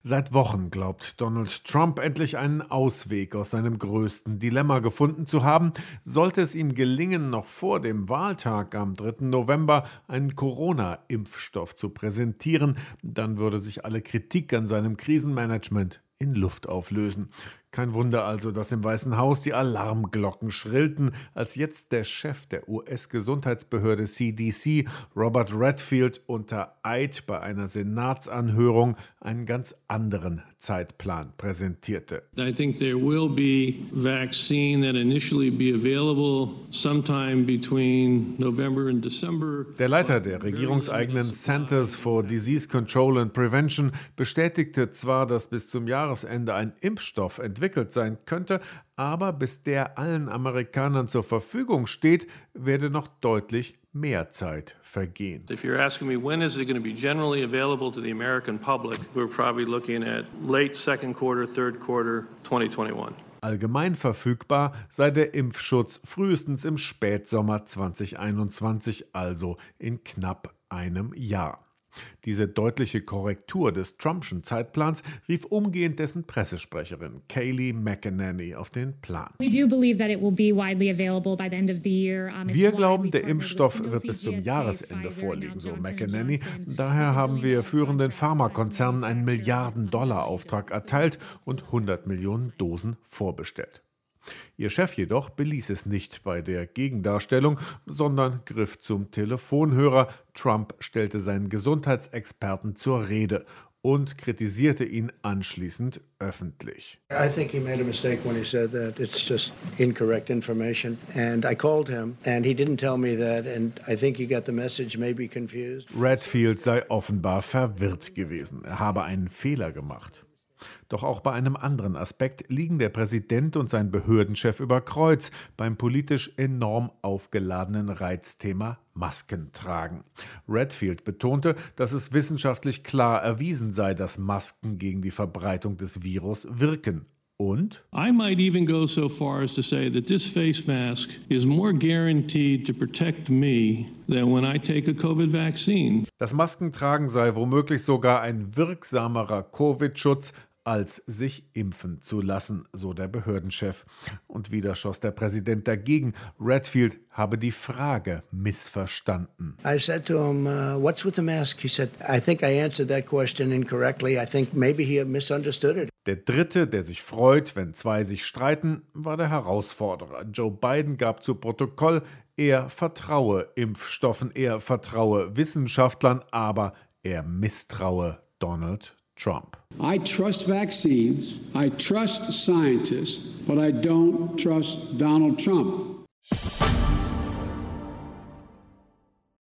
Seit Wochen glaubt Donald Trump endlich einen Ausweg aus seinem größten Dilemma gefunden zu haben. Sollte es ihm gelingen, noch vor dem Wahltag am 3. November einen Corona-Impfstoff zu präsentieren, dann würde sich alle Kritik an seinem Krisenmanagement in Luft auflösen. Kein Wunder also, dass im Weißen Haus die Alarmglocken schrillten, als jetzt der Chef der US-Gesundheitsbehörde CDC, Robert Redfield, unter Eid bei einer Senatsanhörung einen ganz anderen Zeitplan präsentierte. I think there will be vaccine that initially be available sometime between November and December. Der Leiter der regierungseigenen Centers for Disease Control and Prevention bestätigte zwar, dass bis zum Jahresende ein Impfstoff entwickelt sein könnte, aber bis der allen Amerikanern zur Verfügung steht, werde noch deutlich mehr Zeit vergehen. If you're asking me when is it going to be generally available to the American public, we're probably looking at late second quarter, third quarter 2021. Allgemein verfügbar sei der Impfschutz frühestens im Spätsommer 2021, also in knapp einem Jahr. Diese deutliche Korrektur des Trumpschen Zeitplans rief umgehend dessen Pressesprecherin Kayleigh McEnany auf den Plan. Wir glauben, der Impfstoff wird bis zum Jahresende vorliegen, so McEnany. Daher haben wir führenden Pharmakonzernen einen Milliarden-Dollar-Auftrag erteilt und 100 Millionen Dosen vorbestellt. Ihr Chef jedoch beließ es nicht bei der Gegendarstellung, sondern griff zum Telefonhörer. Trump stellte seinen Gesundheitsexperten zur Rede und kritisierte ihn anschließend öffentlich. I think he made a mistake when he said that. It's just incorrect information. And I called him and he didn't tell me that. And I think he got the message maybe confused. Redfield sei offenbar verwirrt gewesen. Er habe einen Fehler gemacht. Doch auch bei einem anderen Aspekt liegen der Präsident und sein Behördenchef über Kreuz beim politisch enorm aufgeladenen Reizthema Maskentragen. Redfield betonte, dass es wissenschaftlich klar erwiesen sei, dass Masken gegen die Verbreitung des Virus wirken. Und? I might even go so far as to say that this face mask is more guaranteed to protect me than when I take a COVID vaccine. Das Maskentragen sei womöglich sogar ein wirksamerer Covid-Schutz, als sich impfen zu lassen, so der Behördenchef. Und wieder schoss der Präsident dagegen. Redfield habe die Frage missverstanden. I said to him, what's with the mask? He said, I think I answered that question incorrectly. I think maybe he misunderstood it. Der Dritte, der sich freut, wenn zwei sich streiten, war der Herausforderer. Joe Biden gab zu Protokoll, er vertraue Impfstoffen, er vertraue Wissenschaftlern, aber er misstraue Donald Trump. I trust vaccines, I trust scientists, but I don't trust Donald Trump.